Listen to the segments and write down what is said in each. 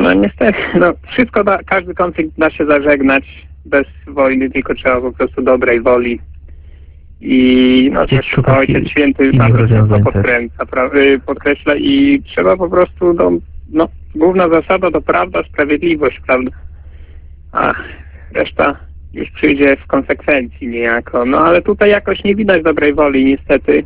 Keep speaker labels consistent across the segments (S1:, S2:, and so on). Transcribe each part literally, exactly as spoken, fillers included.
S1: no niestety, no wszystko, da, każdy konflikt da się zażegnać bez wojny, tylko trzeba po prostu dobrej woli. I no
S2: Gdzieś
S1: też
S2: szukać
S1: Ojciec Święty
S2: innych
S1: bardzo
S2: rozwiązań
S1: często podkręca, pra, y, podkreśla i trzeba po prostu, no, no główna zasada to prawda, sprawiedliwość, prawda? A reszta już przyjdzie w konsekwencji niejako. No ale tutaj jakoś nie widać dobrej woli niestety.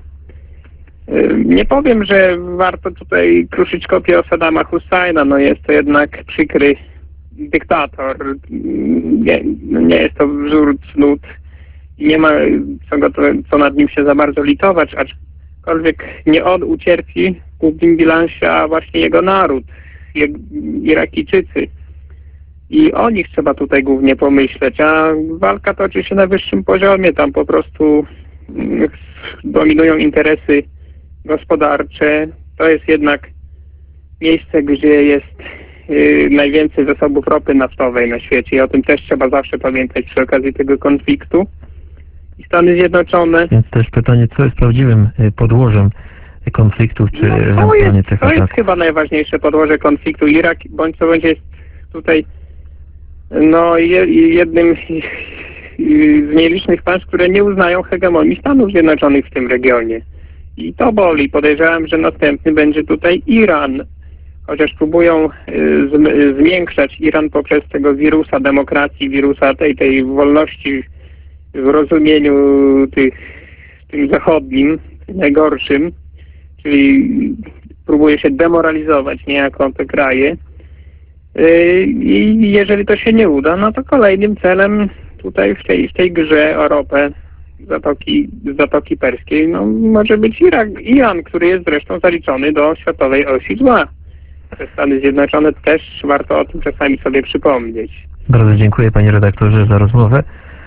S1: Nie powiem, że warto tutaj kruszyć kopię o Saddama Husajna, no jest to jednak przykry dyktator. Nie, nie jest to wzór cnót i nie ma co, go to, co nad nim się za bardzo litować, aczkolwiek nie on ucierpi w głównym bilansie, a właśnie jego naród, jego, Irakijczycy. I o nich trzeba tutaj głównie pomyśleć, a walka toczy się na wyższym poziomie, tam po prostu dominują interesy gospodarcze. To jest jednak miejsce, gdzie jest yy, najwięcej zasobów ropy naftowej na świecie i o tym też trzeba zawsze pamiętać przy okazji tego konfliktu. I Stany Zjednoczone...
S2: Więc też pytanie, co jest prawdziwym podłożem konfliktów, czy
S1: no, to
S2: ewentualnie
S1: jest,
S2: tych
S1: to jest
S2: ataków?
S1: chyba najważniejsze podłoże konfliktu. Irak, bądź co będzie, jest tutaj no je, jednym z nielicznych państw, które nie uznają hegemonii Stanów Zjednoczonych w tym regionie. I to boli. Podejrzewam, że następny będzie tutaj Iran. Chociaż próbują y, zwiększać Iran poprzez tego wirusa demokracji, wirusa tej, tej wolności w rozumieniu tych, tym zachodnim, najgorszym. Czyli próbuje się demoralizować niejako te kraje. Y, I jeżeli to się nie uda, no to kolejnym celem tutaj w tej, w tej grze o ropę Zatoki, Zatoki Perskiej, no może być Irak, Iran, który jest zresztą zaliczony do światowej osi zła. Te Stany Zjednoczone też warto o tym czasami sobie przypomnieć.
S2: Bardzo dziękuję panie redaktorze za rozmowę.